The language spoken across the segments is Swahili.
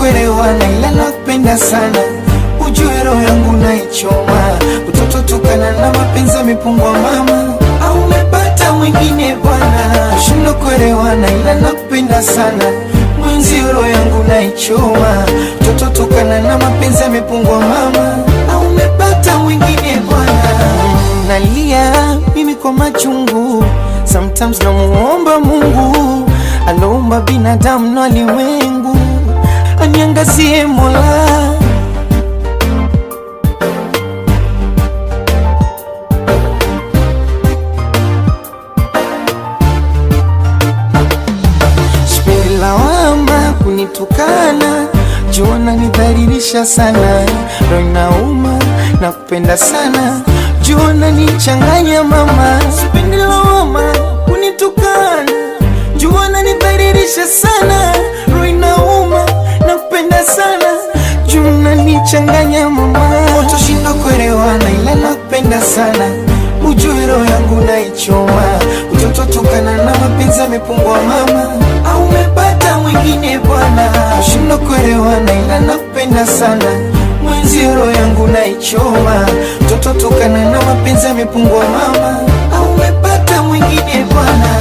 kuelewana ila nakupenda sana. Ujue roho yangu naichoma. Utoto tukana na mapenzi yamepungua mama. Au umepata mwingine bwana. Shindwa kuelewana ila nakupenda sana. Mwenzi roho yangu naichoma. Utoto tukana na mapenzi yamepungua mama. Au umepata mwingine bwana. Nalia mimi kwa machungu. Sometimes namuomba Mungu aloumba binadamu na ulimwengu aniangazie Mola. Sipendi lawama kunitukana, jua unanidhalilisha sana. Roho inauma nakupenda sana, jua unanichanganya mama. Sipendi lawama kunitukana, jua unanidhalilisha sana. Roho inauma nakupenda sana, jua unanichanganya mama. Utashindwa kuelewana ila nakupenda sana. Ujue roho yangu naichoma. Utoto tukana na mapenzi yamepungua mama. Au umepata mwingine bwana. Shindwa kuelewana ila nakupenda sana. Mwenzi roho yangu naichoma. Utoto tukana na mapenzi yamepungua mama. Au umepata mwingine bwana.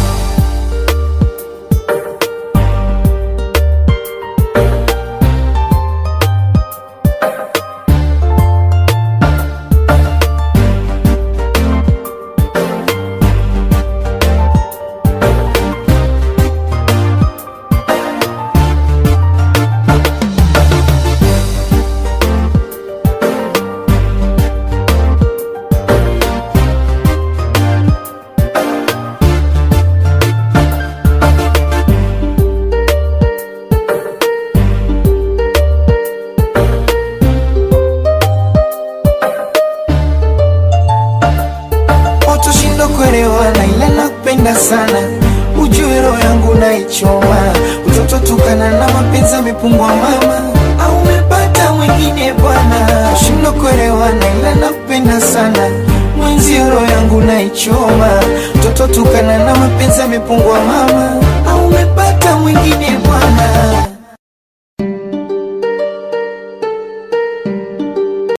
Kuelewana ila nakupenda sana. Ujue roho yangu naichoma. Utoto tukana na mapenzi yamepungua mama. Au umepata mwingine bwana. Shindwa kuelewana ila nakupenda sana. Mwenzi roho yangu naichoma. Utoto tukana na mapenzi yamepungua mama. Au umepata mwingine bwana.